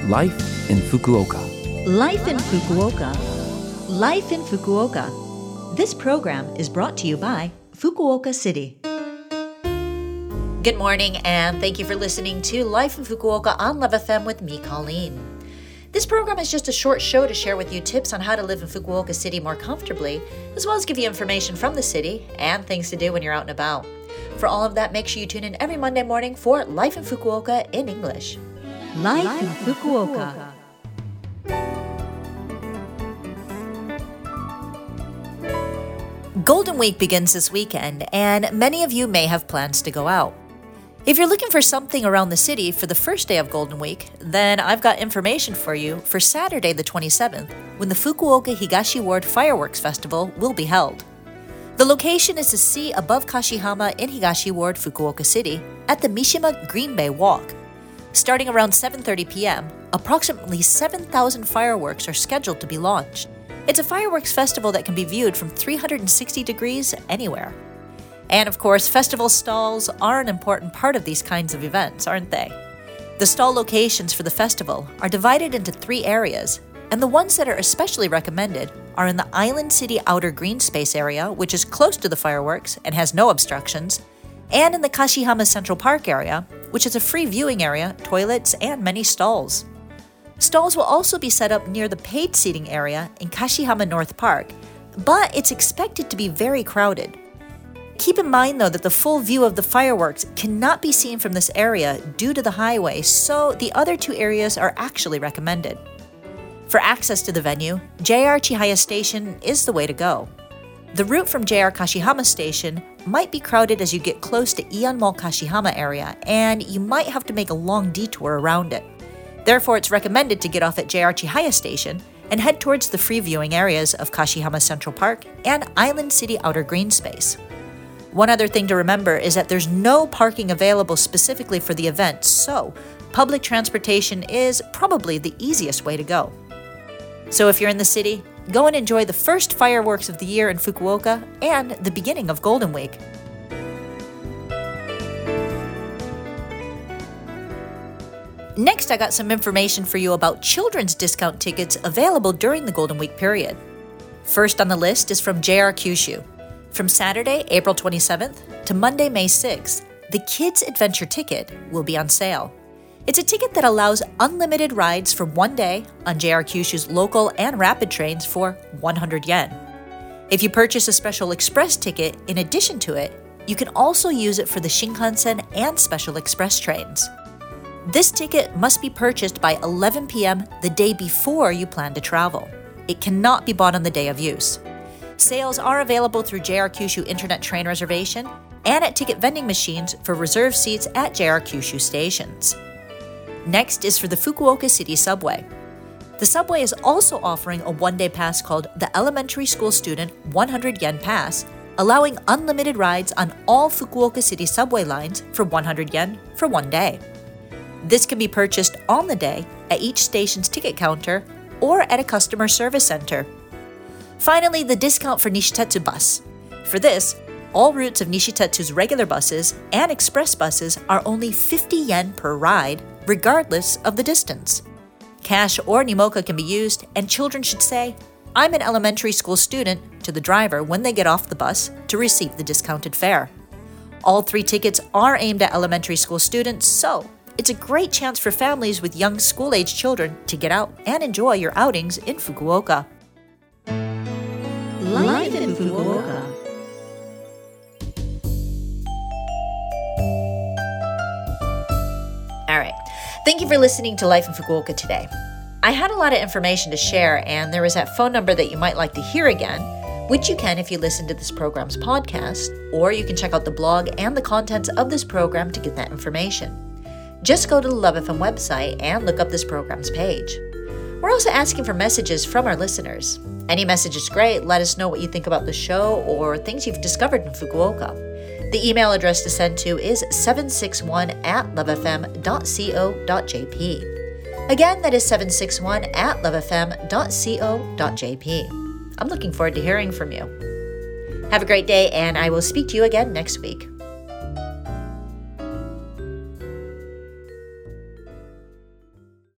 Life in Fukuoka. Life in Fukuoka. Life in Fukuoka. This program is brought to you by Fukuoka City. Good morning, and thank you for listening to Life in Fukuoka on Love FM with me, Colleen. This program is just a short show to share with you tips on how to live in Fukuoka City more comfortably, as well as give you information from the city and things to do when you're out and about. For all of that, make sure you tune in every Monday morning for Life in Fukuoka in English. Life in Fukuoka. Golden Week begins this weekend, and many of you may have plans to go out. If you're looking for something around the city for the first day of Golden Week, then I've got information for you for Saturday the 27th, when the Fukuoka Higashi Ward Fireworks Festival will be held. The location is to see above Kashihama in Higashi Ward, Fukuoka City, at the Mishima Green Bay Walk. Starting around 7:30 p.m., approximately 7,000 fireworks are scheduled to be launched. It's a fireworks festival that can be viewed from 360 degrees anywhere. And of course, festival stalls are an important part of these kinds of events, aren't they? The stall locations for the festival are divided into 3 areas, and the ones that are especially recommended are in the Island City Outer Green Space area, which is close to the fireworks and has no obstructions, and in the Kashihama Central Park area, which is a free viewing area, toilets, and many stalls. Stalls will also be set up near the paid seating area in Kashihama North Park, but it's expected to be very crowded. Keep in mind, though, that the full view of the fireworks cannot be seen from this area due to the highway, so the other 2 areas are actually recommended. For access to the venue, JR Chihaya Station is the way to go. The route from JR Kashihama Station might be crowded as you get close to Aeon Mall Kashihama area, and you might have to make a long detour around it. Therefore, it's recommended to get off at JR Chihaya Station and head towards the free viewing areas of Kashihama Central Park and Island City Outer Green Space. One other thing to remember is that there's no parking available specifically for the event, so public transportation is probably the easiest way to go. So if you're in the city, go and enjoy the first fireworks of the year in Fukuoka and the beginning of Golden Week. Next, I got some information for you about children's discount tickets available during the Golden Week period. First on the list is from JR Kyushu. From Saturday, April 27th to Monday, May 6th, the Kids Adventure ticket will be on sale. It's a ticket that allows unlimited rides for 1 day on JR Kyushu's local and rapid trains for 100 yen. If you purchase a special express ticket in addition to it, you can also use it for the Shinkansen and special express trains. This ticket must be purchased by 11 p.m. the day before you plan to travel. It cannot be bought on the day of use. Sales are available through JR Kyushu Internet Train Reservation and at ticket vending machines for reserved seats at JR Kyushu stations. Next is for the Fukuoka City Subway. The subway is also offering a 1-day pass called the Elementary School Student 100 Yen Pass, allowing unlimited rides on all Fukuoka City subway lines for 100 yen for 1 day. This can be purchased on the day at each station's ticket counter or at a customer service center. Finally, the discount for Nishitetsu bus. For this, all routes of Nishitetsu's regular buses and express buses are only 50 yen per ride, regardless of the distance. Cash or Nimoka can be used, and children should say, "I'm an elementary school student," to the driver when they get off the bus to receive the discounted fare. All 3 tickets are aimed at elementary school students, so it's a great chance for families with young school-age children to get out and enjoy your outings in Fukuoka. Life in Fukuoka. All right. Thank you for listening to Life in Fukuoka today. I had a lot of information to share, and there is that phone number that you might like to hear again, which you can if you listen to this program's podcast, or you can check out the blog and the contents of this program to get that information. Just go to the Love FM website and look up this program's page. We're also asking for messages from our listeners. Any message is great. Let us know what you think about the show or things you've discovered in Fukuoka. The email address to send to is 761@lovefm.co.jp. Again, that is 761@lovefm.co.jp. I'm looking forward to hearing from you. Have a great day, and I will speak to you again next week.